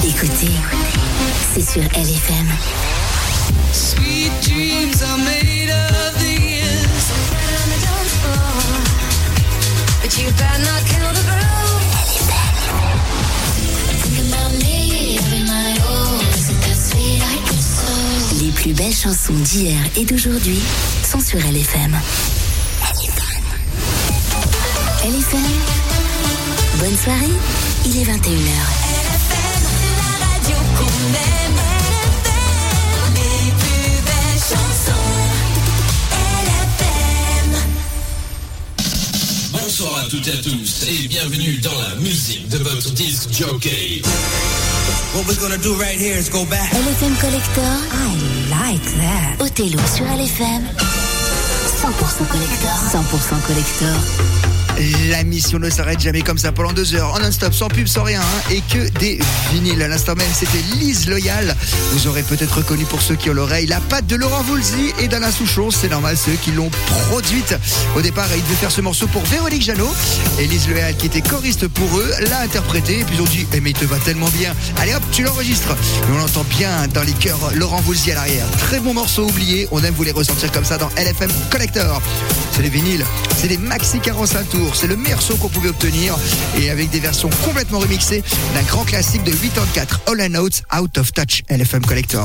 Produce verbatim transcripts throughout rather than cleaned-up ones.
Écoutez, c'est sur L F M. Sweet dreams are made of these. But you better not kill the groove. Think about me every night. Oh, isn't that sweet? I guess so. Les plus belles chansons d'hier et d'aujourd'hui sont sur L F M. L F M. Bonne soirée, il est vingt et une heures. L F M, la radio qu'on aime. L F M, les plus belles chansons. L F M. Bonsoir à toutes et à tous et bienvenue dans la musique de votre disc jockey. What we're gonna do right here is go back. L F M Collector, I like that. Othello sur L F M, cent pour cent collector. cent pour cent collector. La mission ne s'arrête jamais comme ça pendant deux heures en non-stop, sans pub, sans rien, hein, et que des vinyles. À l'instant même, c'était Lise Loyal. Vous aurez peut-être reconnu, pour ceux qui ont l'oreille, la patte de Laurent Voulzy et d'Alain Souchon. C'est normal, ceux qui l'ont produite. Au départ, ils devaient faire ce morceau pour Véronique Jeannot. Et Lise Loyal, qui était choriste pour eux, l'a interprété. Et puis ils ont dit, eh, mais il te va tellement bien. Allez hop, tu l'enregistres. Et on entend bien dans les chœurs Laurent Voulzy à l'arrière. Très bon morceau oublié. On aime vous les ressentir comme ça dans L F M Collector. C'est les vinyles, c'est des maxi quarante-cinq tours. C'est le meilleur son qu'on pouvait obtenir, et avec des versions complètement remixées d'un grand classique de quatre-vingt-quatre, All and Out, Out of Touch, L F M Collector.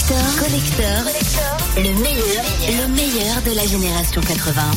Collector, Collector, le meilleur, le meilleur de la génération quatre-vingts.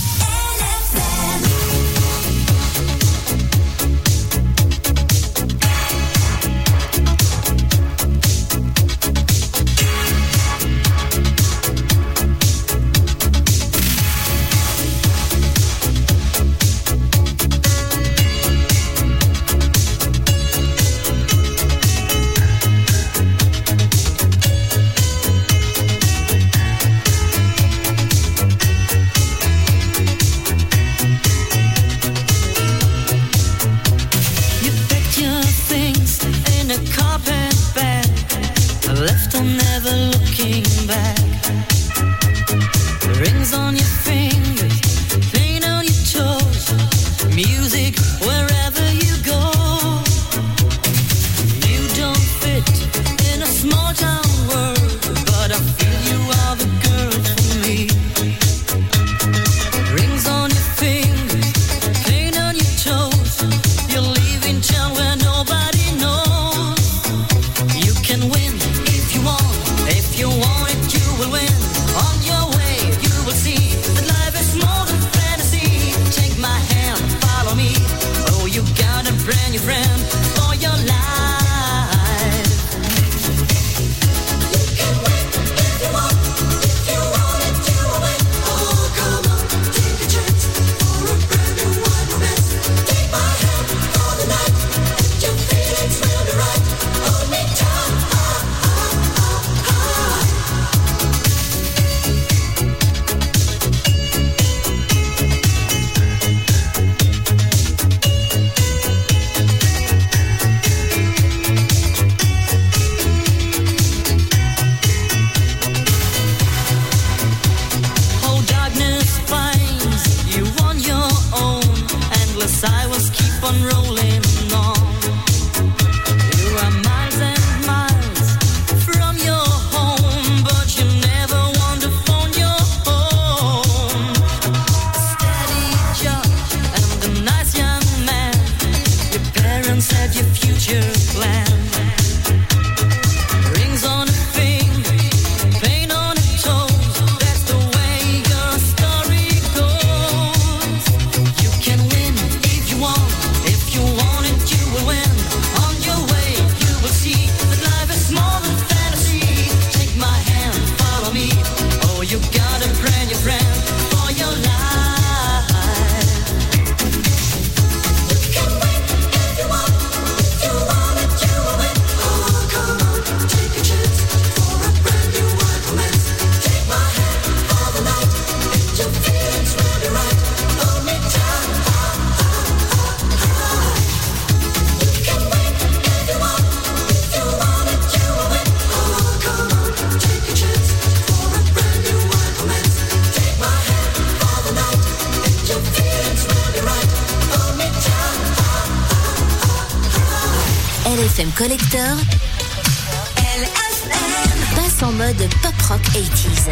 Collector, L F M passe en mode pop rock eighties.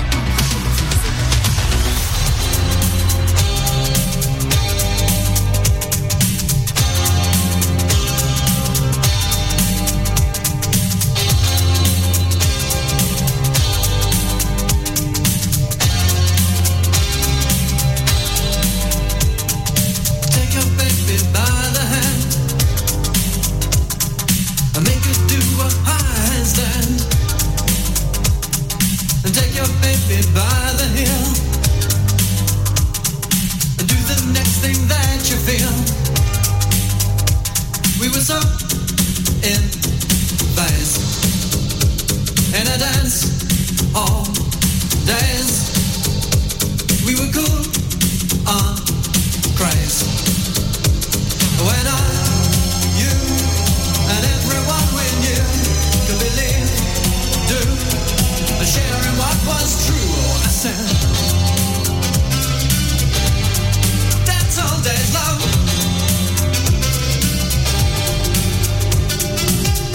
That's all days love.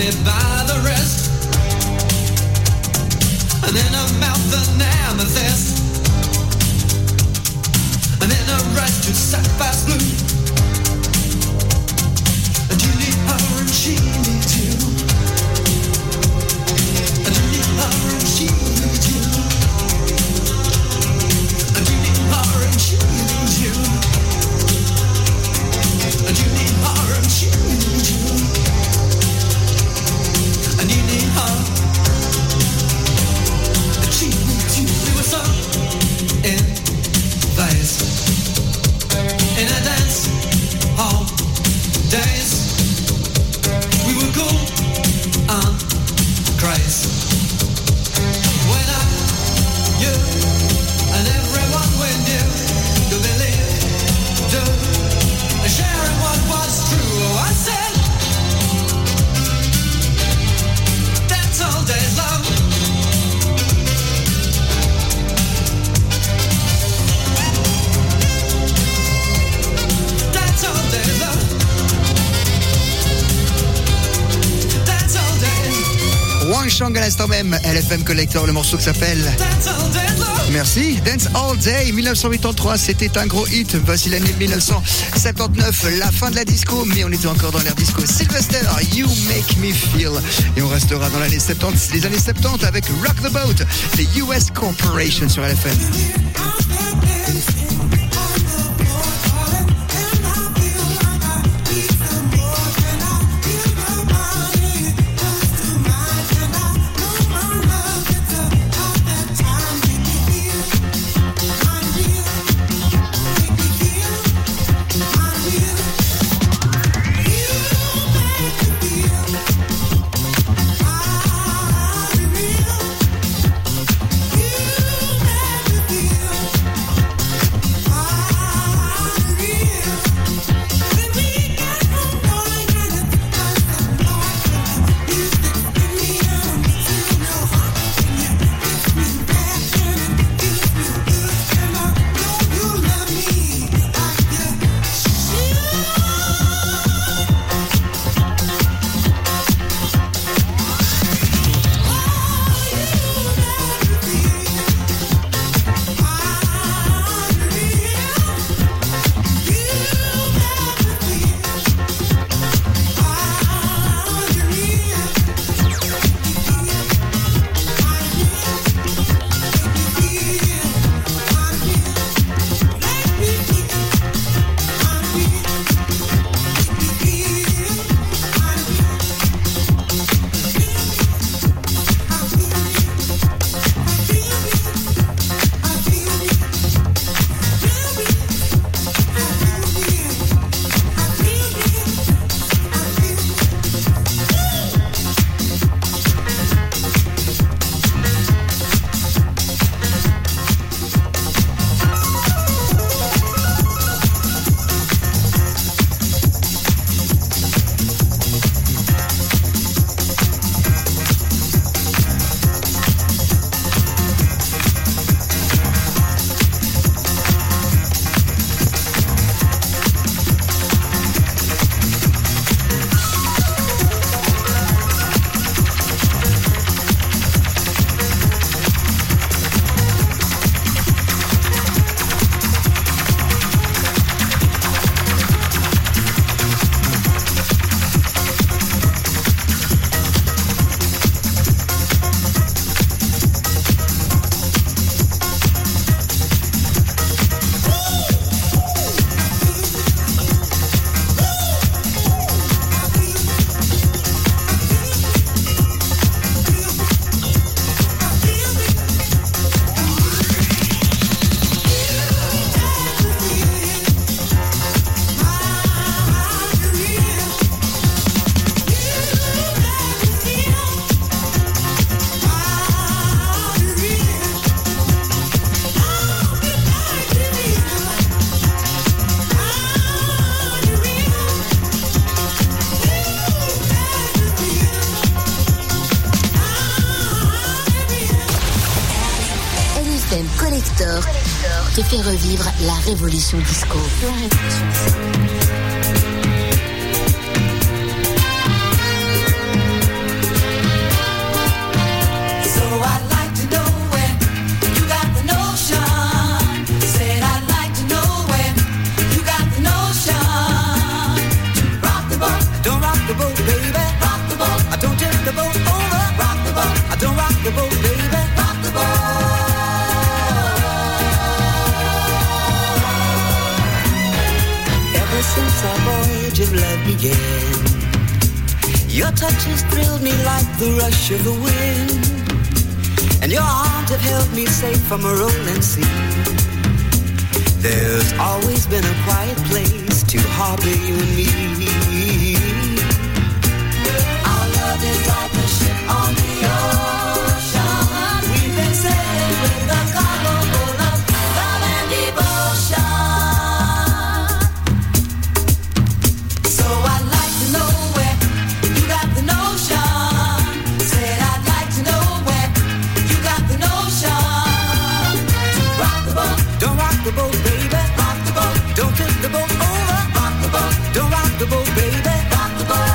coffee by the wrist, and in her mouth an amethyst, and in her eyes two sapphires blue. And you need her and she needs you, and you need her and she needs you, and you need her and she needs you, and you need her and she needs you, and you need her and she needs you. We were so in place, in a dance hall days. We were cool and crazy. When I, you, and everyone we knew to believe, to sharing what was true. Oh, I said, that's all days long. That's all days long. That's all days. Wang Shang à l'instant même, L F M Collector, le morceau qui s'appelle That's all days long. Merci, Dance All Day, dix-neuf cent quatre-vingt-treize, c'était un gros hit. Voici l'année dix-neuf cent soixante-dix-neuf, la fin de la disco, mais on était encore dans l'ère disco. Sylvester, You Make Me Feel. Et on restera dans l'année soixante-dix, les années soixante-dix avec Rock the Boat, les U S Corporation sur L F M. Collector te fait revivre la révolution disco. La révolution disco. of love began. Your touches thrilled me like the rush of the wind, and your arms have held me safe from a rolling sea. There's always been a quiet place to harbor you and me. Our love is like a ship on the ocean. We've been sailing with a cargo full of love and devotion. So I'd like to know where you got the notion. Said I'd like to know where you got the notion. Rock the boat, don't rock the boat, baby. Rock the boat, don't tip the boat over. Rock the boat, don't rock the boat, baby. Rock the boat.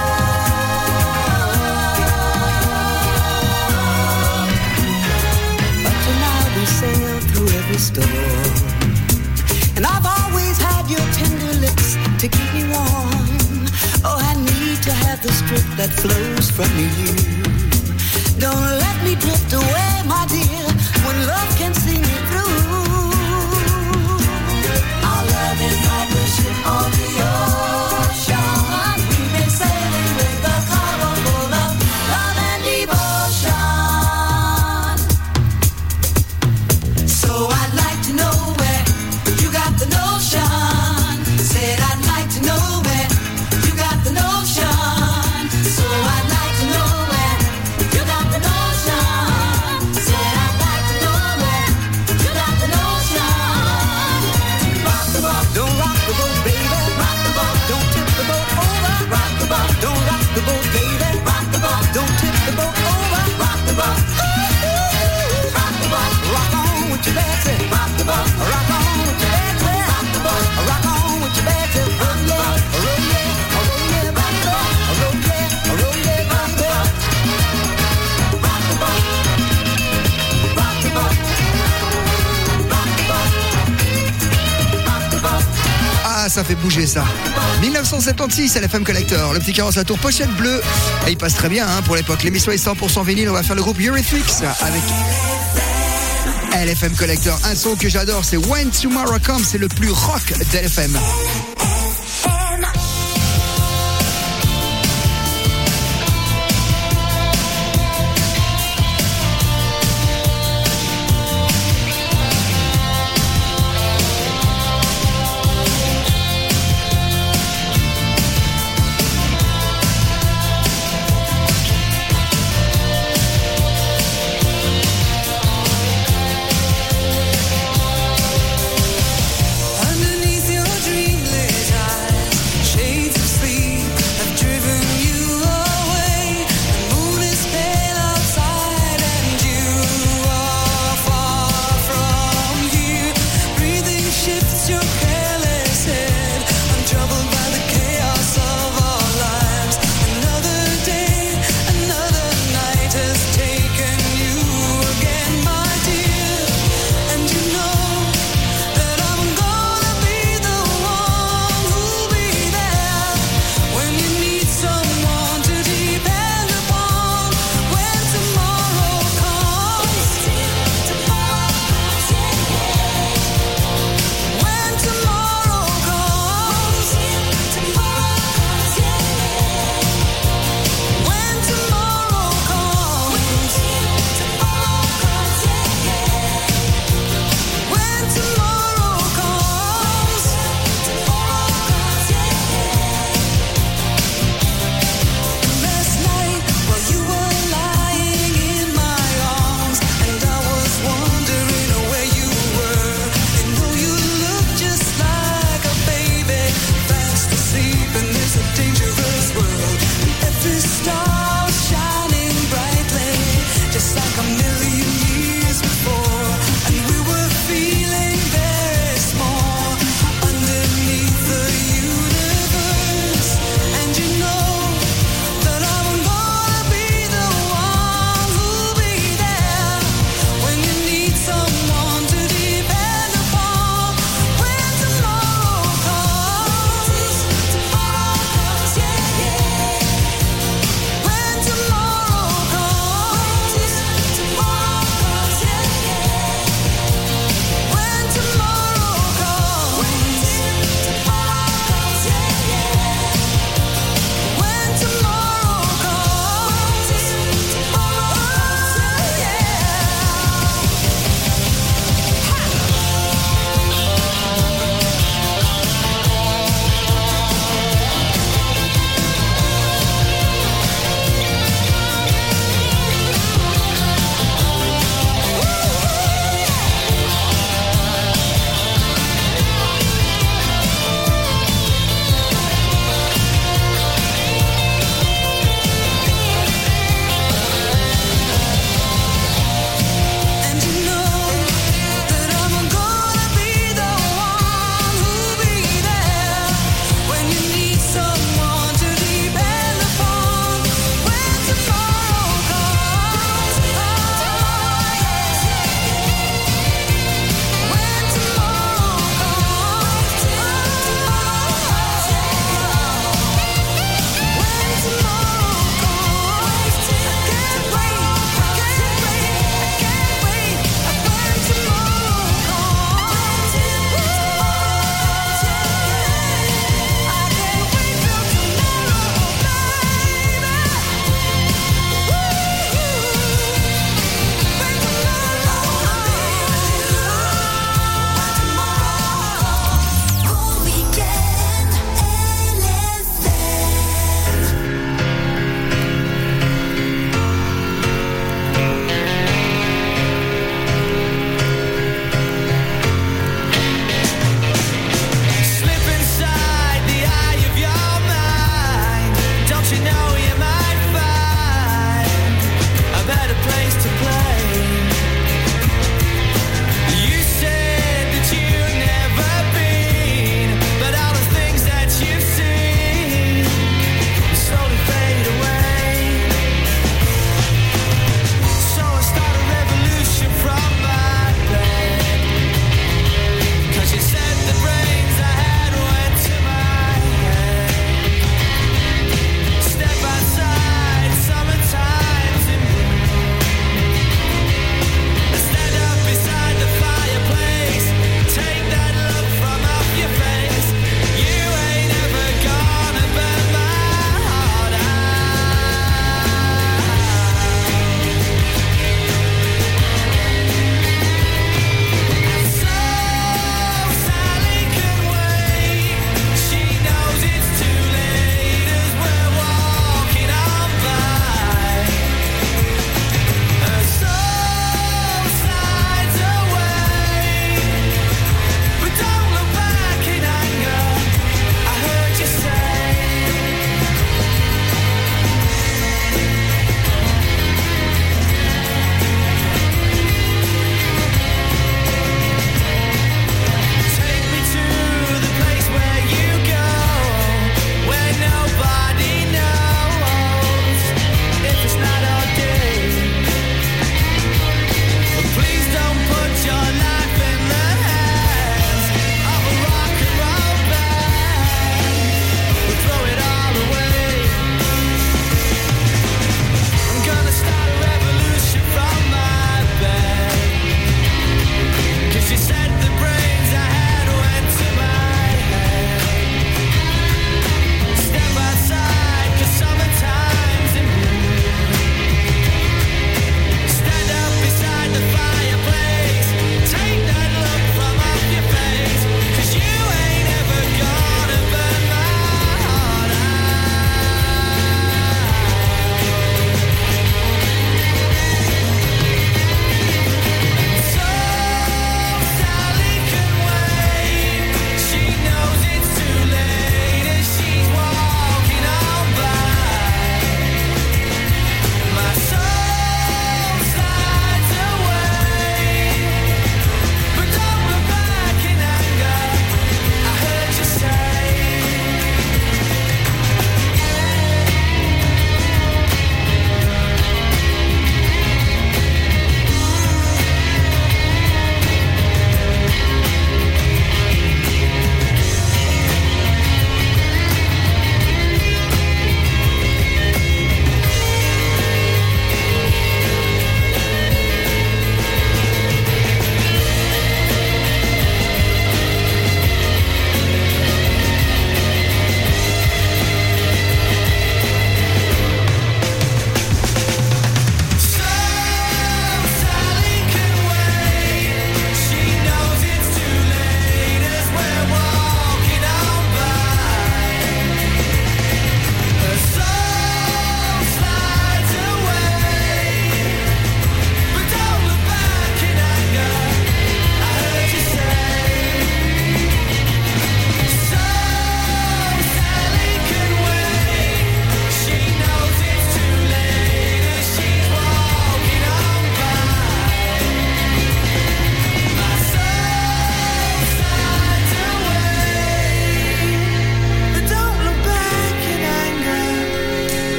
But tonight we sail through every storm, and I've always had your tender lips to keep me warm. Oh, I need to have the strength that flows from you. Don't let me drift away, my dear, when love can see me through. Our love is like a ship on the ocean. We've been sailing with a cargo full of love and devotion. So I'd like to know where you got the notion. Said I'd like to know where you got the notion. So I'd like to know where you got the notion. Said I'd like to know where you got the notion. Rock the boat, don't rock the boat, baby. Rock the boat, don't tip the boat over. Rock the boat, don't rock the boat, baby. Rock the boat, don't tip the boat over. Rock the boat, ooh, rock the boat, rock on with your bad self. Rock the boat, rock on with your bad self. Rock the boat, rock on with your bad self. Roll yeah, roll yeah, roll yeah, rock the boat, roll yeah, roll yeah, rock the boat. Rock the boat, rock the boat, rock the boat, rock the boat. Ah, ça fait bouger ça. dix-neuf cent soixante-seize à la F M Collector. Le petit carrosse à tour pochette bleue. Et il passe très bien hein, pour l'époque. L'émission est cent pour cent vinyle. On va faire le groupe Eurythmics avec L F M Collector. Un son que j'adore, c'est When Tomorrow Comes. C'est le plus rock d'L F M. Underneath your dream lay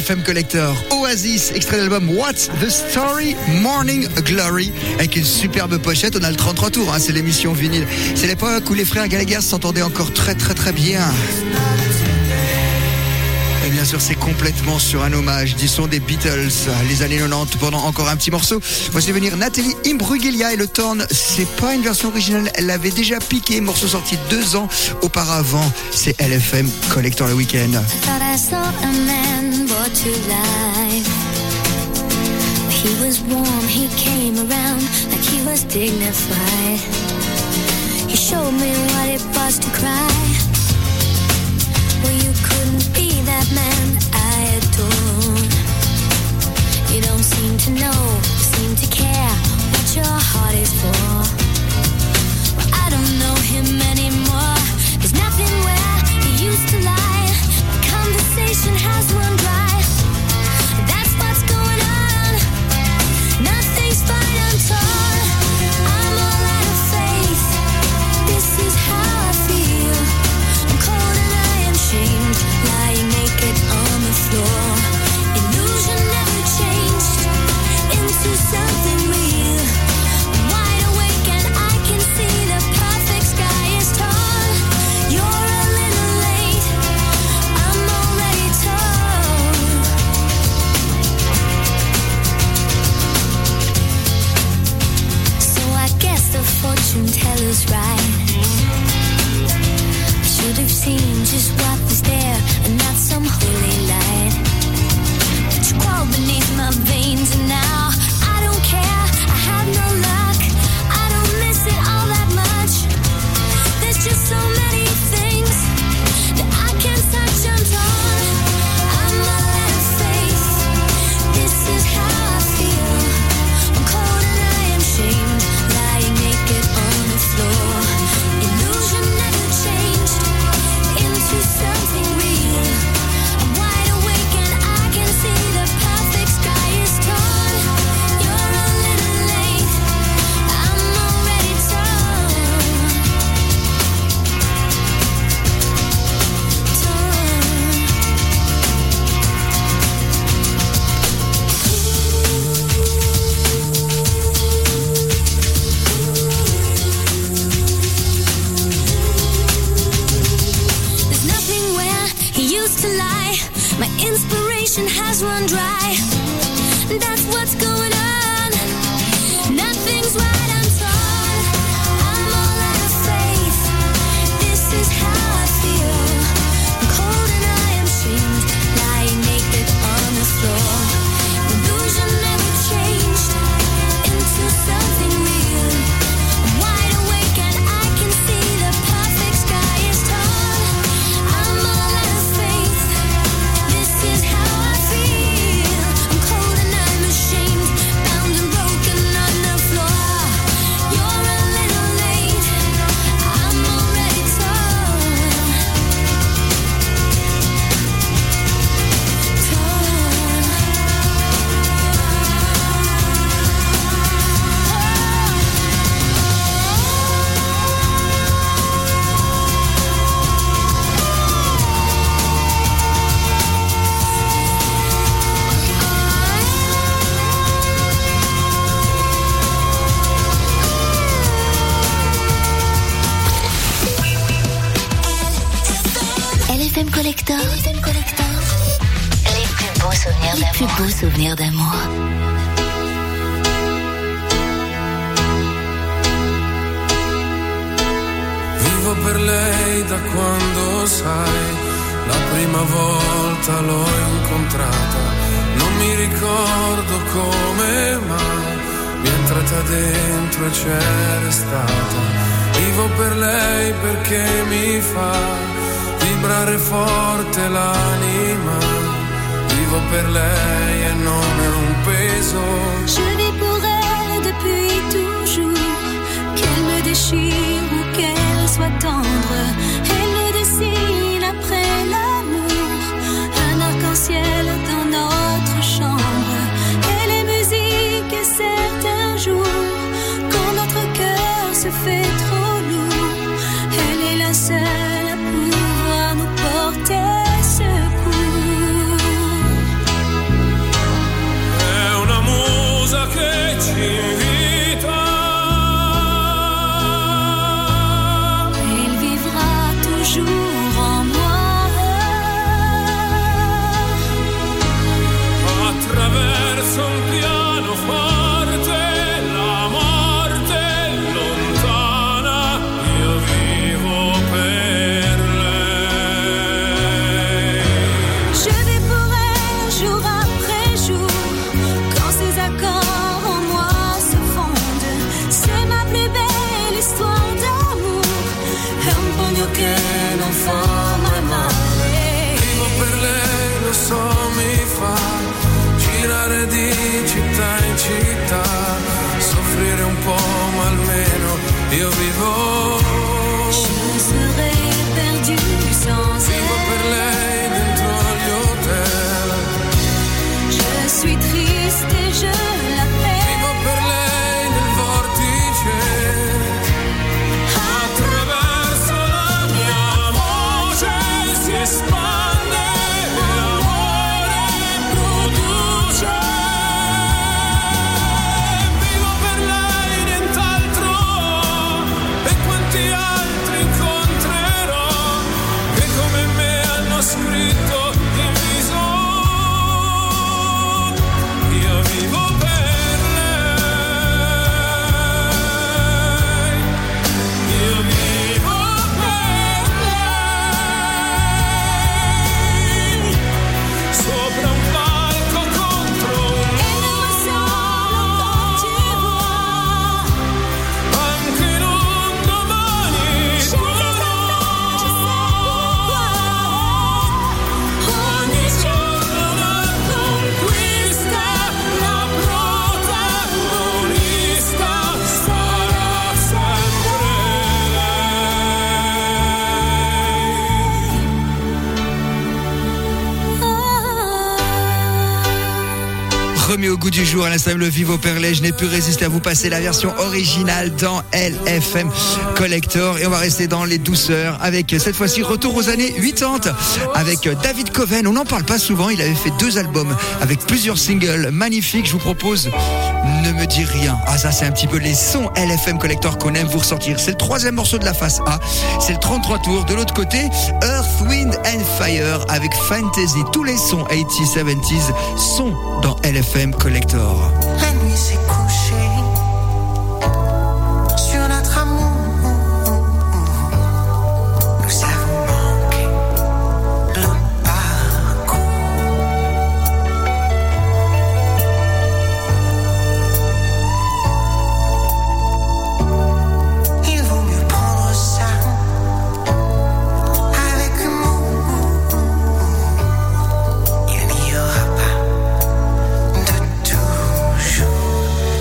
F M Collector. Oasis, extrait de l'album What's the Story, Morning Glory, avec une superbe pochette. On a le trente-trois tours, hein, c'est l'émission vinyle. C'est l'époque où les frères Gallagher s'entendaient encore très très très bien. Et bien sûr, c'est complètement sur un hommage du son des Beatles, les années quatre-vingt-dix, pendant encore un petit morceau. Voici venir Nathalie Imbruglia et le Torn. C'est pas une version originale, elle l'avait déjà piqué, morceau sorti deux ans auparavant. C'est L F M Collector le week-end. Thought I saw a man brought to life. He was warm, he came around like he was dignified. He showed me what it was to cry. Well, you couldn't be that man I adore. You don't seem to know, seem to care what your heart is for. Well, I don't know him anymore. There's nothing where he used to lie. Conversation has run dry. That's what's going on. Nothing's fine, I'm torn. I'm all out of faith. This is how I feel. I'm cold and I am shamed, lying naked on the floor. Illusion never changed into something real. I'm wide awake and I can see the perfect sky is tall. You're a little late, I'm already told. So I guess the fortune teller's right. I should have seen just what was there and not some holy light. But you crawl beneath my veins and now I don't care, I have no luck. I don't miss it all that much. There's just so many things that I can't touch, I'm torn. I'm all out of faith. This is how I feel. I'm cold and I am shamed, lying naked on the floor. Illusion never changed into something real. I'm wide awake and I can see the perfect sky is torn. You're a little late, I'm already torn. There's nothing where he used to lie. My inspiration has run dry. That's what's going on. Nothing's right, I'm torn. I'm all out of faith. This is how I feel. I'm cold and I am shamed, lying naked on the floor. Illusion never changed into something real. I'm wide awake and I can see the perfect sky is tall. I'm all out of faith. This is how I feel. I'm cold and I'm ashamed, bound and broken on the floor. You're a little late, I'm already torn. L F M Collector. L F M Collector. Les plus beaux souvenirs d'amour. Les plus beaux souvenirs d'amour. Vivo per lei da quando sai, la prima volta l'ho incontrata, non mi ricordo come mai, mi è entrata dentro e c'è restata. Vivo per lei perché mi fa vibrare forte l'anima, vivo per lei e non è un peso. Je vis pour elle depuis toujours, qu'elle me déchire ou qu'elle soit tendre. Elle nous dessine après l'amour, un arc-en-ciel dans notre chambre. Elle est musique et certains jours, quand notre cœur se fait trop lourd, elle est la seule à pouvoir nous porter secours. vivo, Je serais perdu sans vivo per elle. lei dentro agli hotel, Je suis triste et je l'appelle. vivo per lei nel vortice, attraverso la mia voce si espande, l'amore produce, vivo per lei nient'altro, e quanti altri incontrerò, che come me hanno scritto in viso, io vivo per lei, io vivo per lei, sopra un palco contro un muro, anche in un domani buono, ogni giorno una conquista, la protagonista sarà sempre Remis au goût du jour à l'instant le Vivo Perlet. Je n'ai pu résister à vous passer la version originale dans L F M Collector. Et on va rester dans les douceurs avec cette fois-ci retour aux années quatre-vingt avec David Coven. On n'en parle pas souvent. Il avait fait deux albums avec plusieurs singles magnifiques. Je vous propose Ne me dis rien. Ah, ça, c'est un petit peu les sons L F M Collector qu'on aime vous ressortir. C'est le troisième morceau de la face A. C'est le trente-trois tours. De l'autre côté, Earth, Wind and Fire avec Fantasy. Tous les sons quatre-vingt-dix, soixante-dix sont dans L F M Collector. La nuit s'est couchée sur notre amour. Nous avons manqué le parcours. Il vaut mieux prendre ça avec humour. Il n'y aura pas de toujours.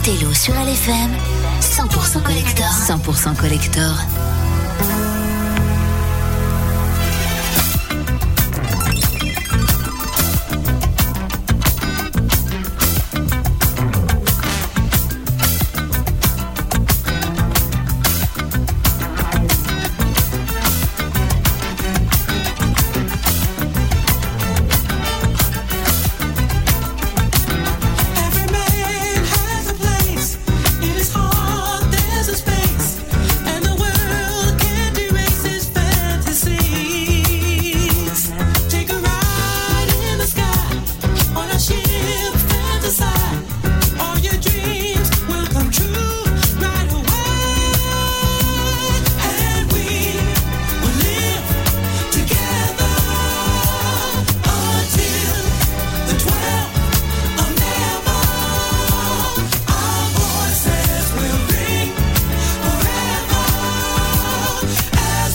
Othello sur L F M, cent pour cent collector. cent pour cent collector. Every man has a place. In his heart, there's a space. And the world can't erase his fantasies. Take a ride in the sky. On a ship, fantasize. All your dreams will come true right away. And we will live together until the twelfth of never. Our voices will ring forever as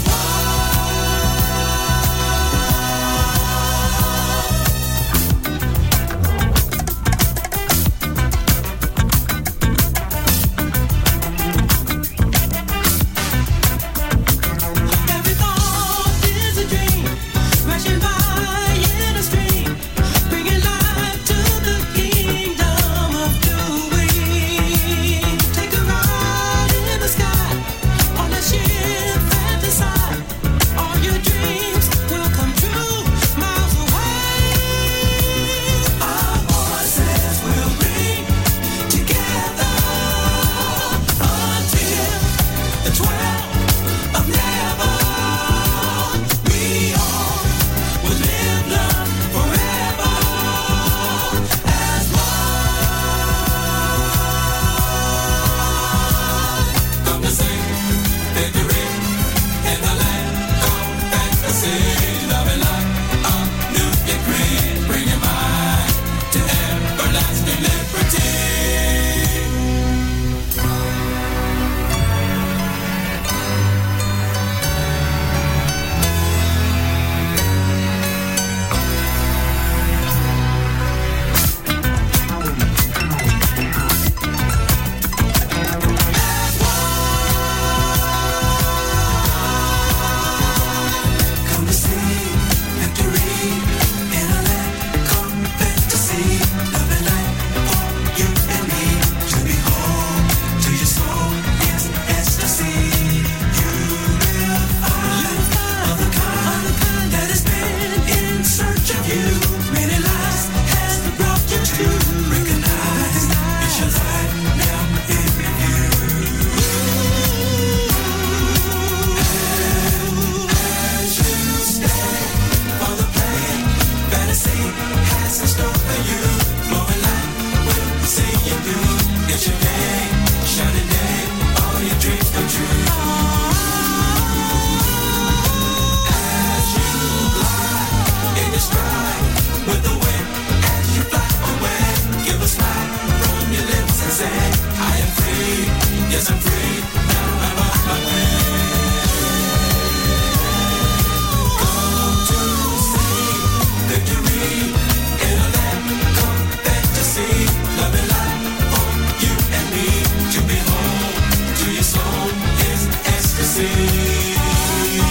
Every thought is a dream, rushing by in a stream, bringing life to the kingdom of doing. Take a ride in the sky, on a ship, fantasize. All your dreams will come true, miles away. Our voices will ring together until the twelfth of never. We all will live, love forever as one. Come to sing victory in the land of fantasy, loving like a new decree, bringing mind to everlasting liberty. Come to see victory in a land called fantasy, loving life for you and me. To be home to your soul is ecstasy. You will find other kind that has been in search of you. Many lives has brought you to recognize it's your life now in review. As you stay for the play, fantasy has in store for you. Flowing light will see you through. It's your day, shining day, all your dreams come true. As you glide in your stride with the wind, as you fly away, give a smile from your lips and say, I am free, yes I'm free, now I'm on my way. Come to see victory in a land called fantasy, loving life for you and me. To be home to your soul is ecstasy. You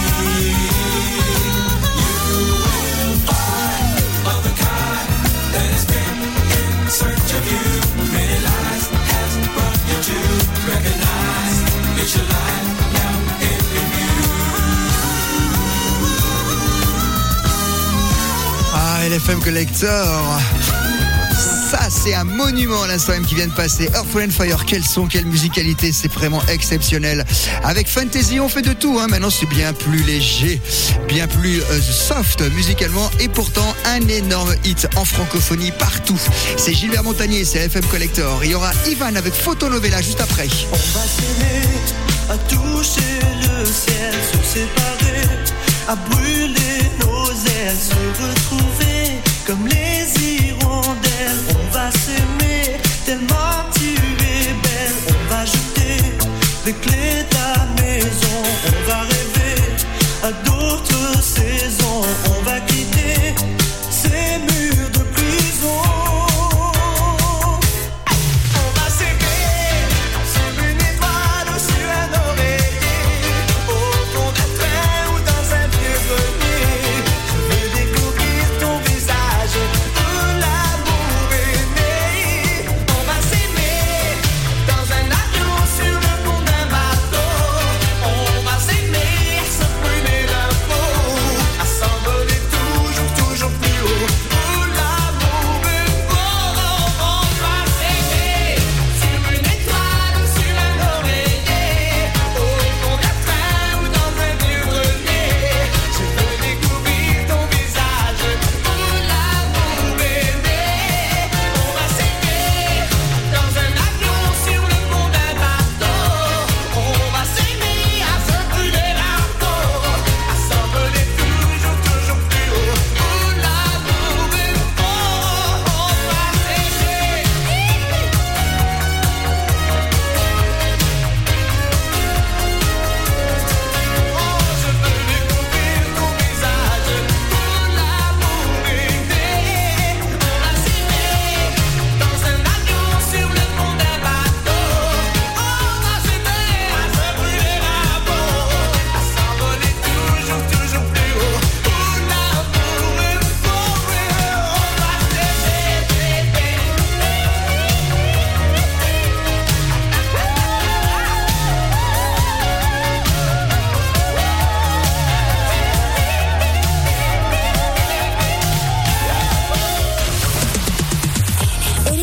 will find other kind that has been in search of you. Many lives has brought you to recognize it's your life now in review. Ah, L F M Collector. Ça, c'est un monument à l'instant même qui vient de passer. Earth, Wind and Fire, quel son, quelle musicalité, c'est vraiment exceptionnel. Avec Fantasy, on fait de tout, hein. Maintenant, c'est bien plus léger, bien plus euh, soft musicalement, et pourtant un énorme hit en francophonie partout. C'est Gilbert Montagnier, c'est L F M Collector. Il y aura Ivan avec Photonovela juste après. On va s'aimer, à toucher le ciel, se séparer, à brûler nos ailes, se retrouver comme les hirondelles. On va s'aimer tellement tu es belle. On va jeter les clés de la maison. On va rêver à d'autres saisons. On va quitter ces murs de prison. On va s'aimer.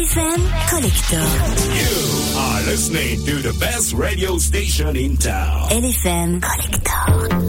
F M Collector. You are listening to the best radio station in town. L F M Collector.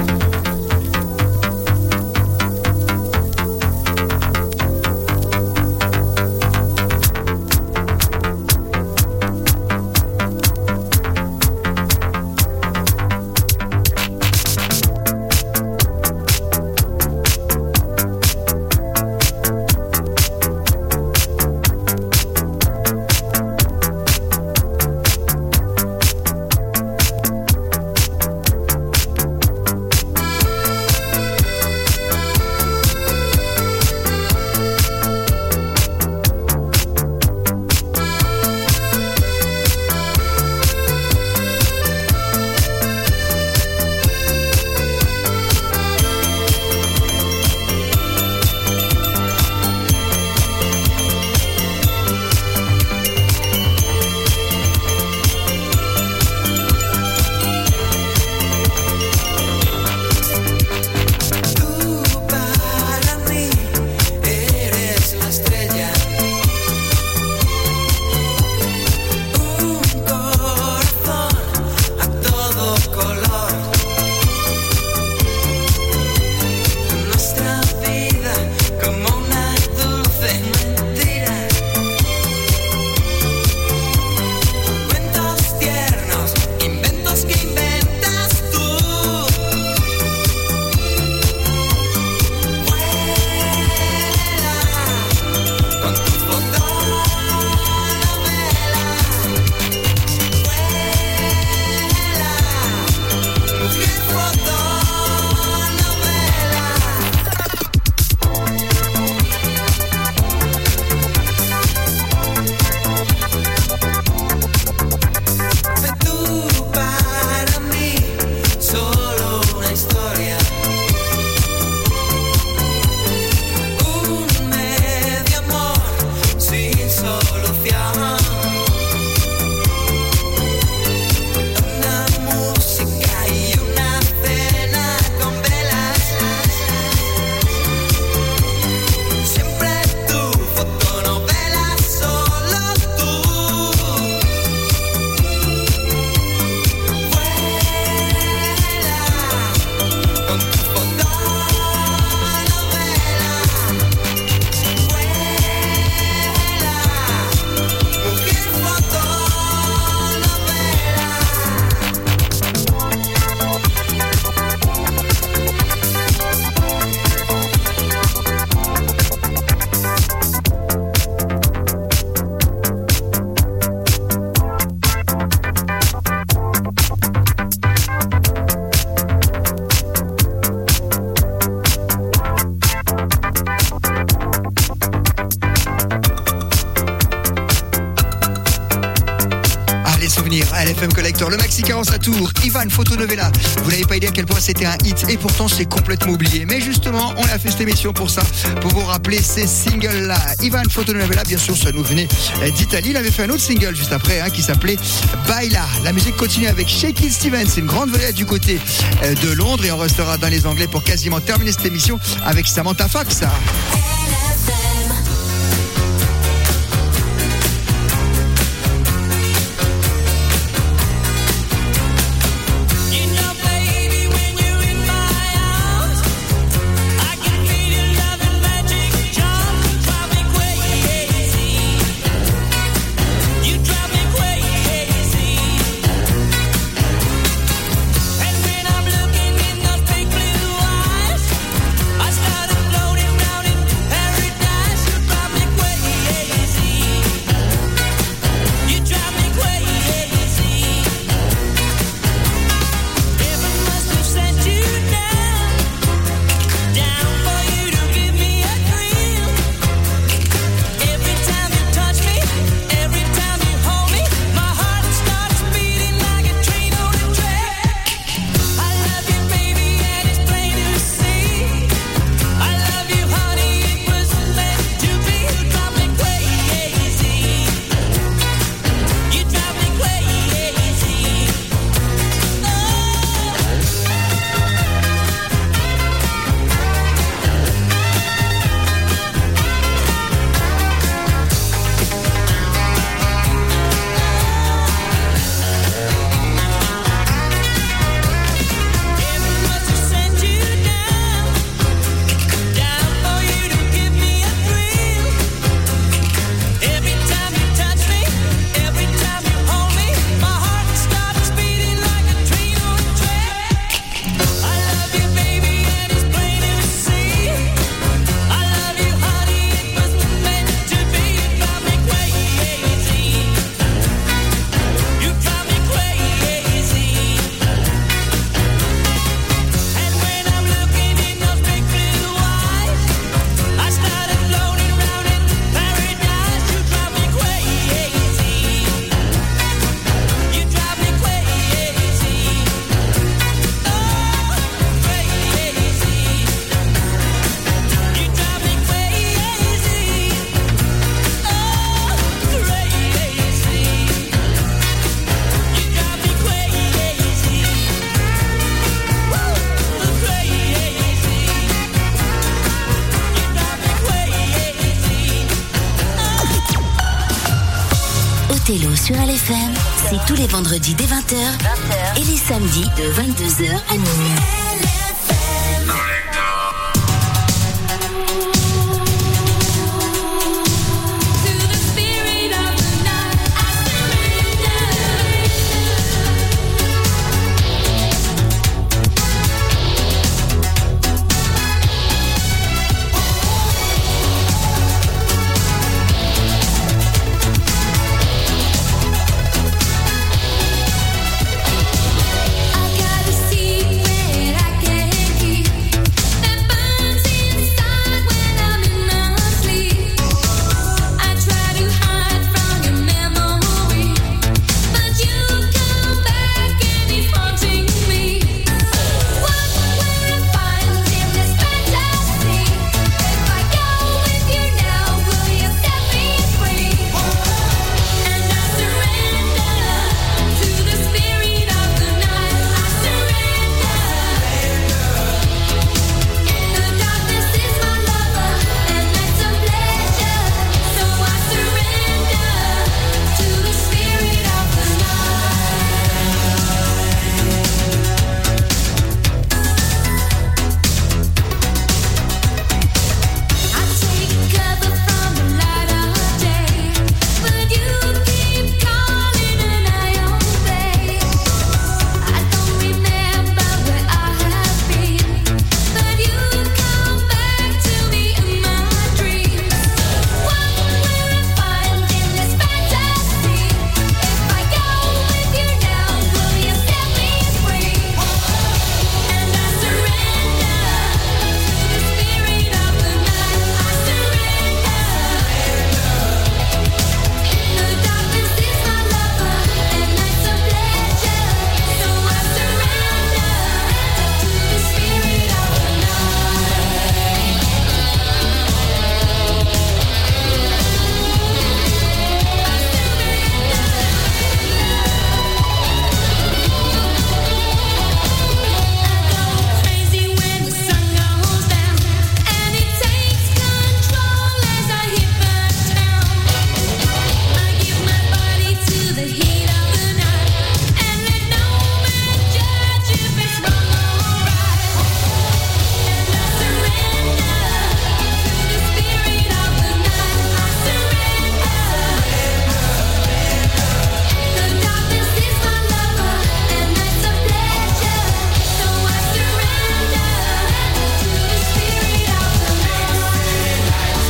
L F M Collector, le Maxi quarante à Tours, Ivan Fotonovella. Vous n'avez pas idée à quel point c'était un hit et pourtant c'est complètement oublié. Mais justement, on a fait cette émission pour ça, pour vous rappeler ces singles-là. Ivan Fotonovella, bien sûr, ça nous venait d'Italie. Il avait fait un autre single juste après hein, qui s'appelait Baila. La musique continue avec Shaky Stevens, une grande vedette du côté de Londres et on restera dans les Anglais pour quasiment terminer cette émission avec Samantha Fox. I started floating down in Othello sur L F M, c'est tous les vendredis dès vingt heures et les samedis de vingt-deux heures à minuit. I got a secret I can't keep. That burns inside when I'm in my sleep. I try to hide from your memory, but you come back and it's haunting me. What will I find in this fantasy? If I go with you now, will you set me free? And I surrender to the spirit of the night. I surrender. The darkness is my lover, and that's a pleasure. So I surrender to the spirit of the night. I take cover from the light of day, but you keep calling and I obey. I don't remember where I have been, but you come back to me in my dreams. What will I find in this fantasy? If I go with you now, will you set me free? And I surrender to the spirit of the night. I surrender. The darkness is my lover, and that's a pleasure. So I surrender to the spirit of the crazy when the sun goes down, and it takes control as I hit the town. I give my body to the heat of the night, and let no man judge if it's wrong or right. And I surrender to the spirit of the night. I surrender. The darkness is my lover, and that's a pleasure. So I surrender to the spirit of the night.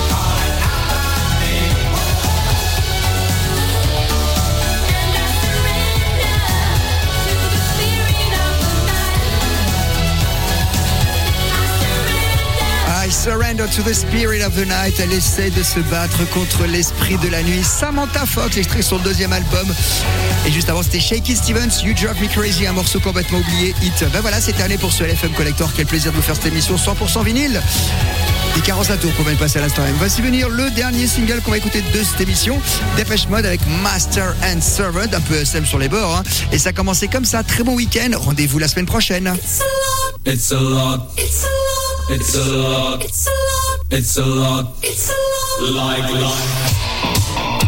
I surrender to the spirit of the night. Elle essaie de se battre contre l'esprit de la nuit. Samantha Fox, extrait sur le deuxième album. Et juste avant, c'était Shaky Stevens, You Drive Me Crazy, un morceau complètement oublié, hit. Ben voilà, c'est terminé pour ce L F M Collector. Quel plaisir de vous faire cette émission cent pour cent vinyle. Et quarante à tour qu'on vient de passer à l'instant même. Voici venir le dernier single qu'on va écouter de cette émission. Dépêche Mode avec Master and Servant, un peu S M sur les bords. Hein. Et ça a commencé comme ça. Très bon week-end. Rendez-vous la semaine prochaine. It's a lot. It's a lot. It's a lot. It's a lot. It's a lot. It's a lot. Like life.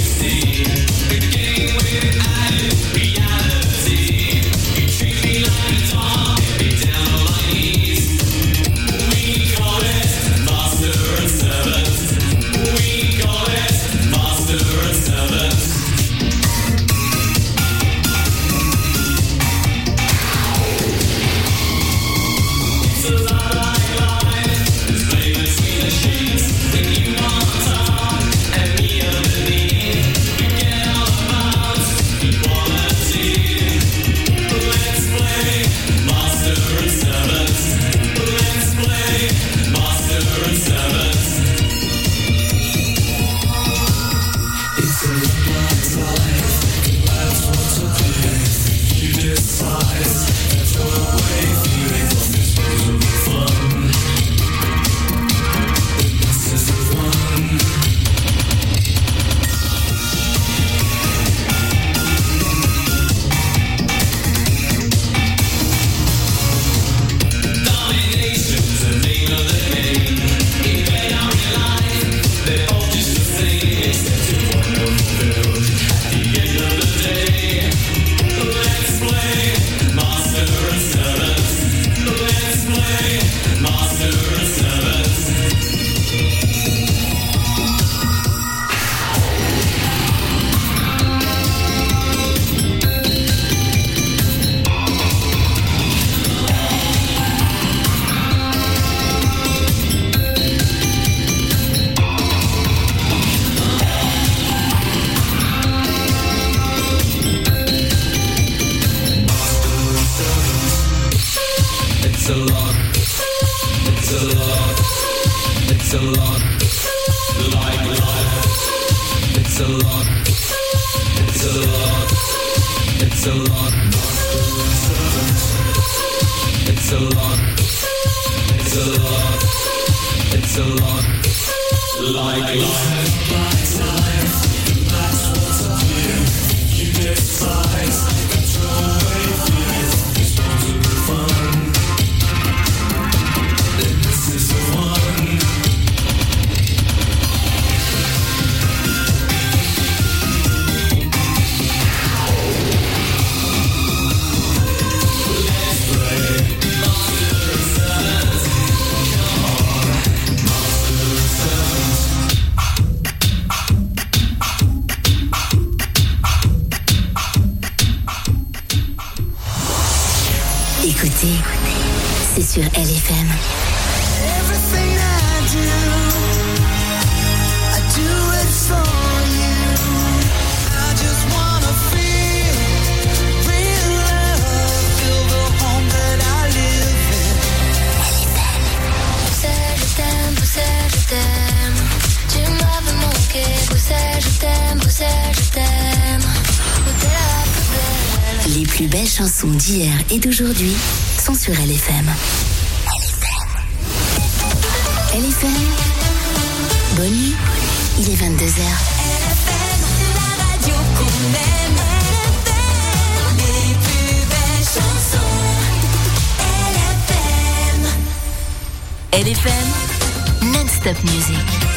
Reality, you treat me like It's a lot. It's a lot. It's a lot. Like life. Like life. That's what's up here. You despise. Control away fears. Responsible fun. Then this is the one. Écoutez, c'est sur L F M. Everything I do, I do it for you. I just wanna feel real love, feel the home that I live in. Poussais, je t'aime, poussais, je t'aime. Tu m'avais manqué, poussais, je t'aime, poussais, je t'aime. Où t'es la plus belle. Les plus belles chansons d'hier et d'aujourd'hui sont sur L F M. L F M. Bonne nuit, il est vingt-deux heures. L F M, la radio qu'on aime. L F M, les plus belles chansons. L F M. L F M, non-stop music.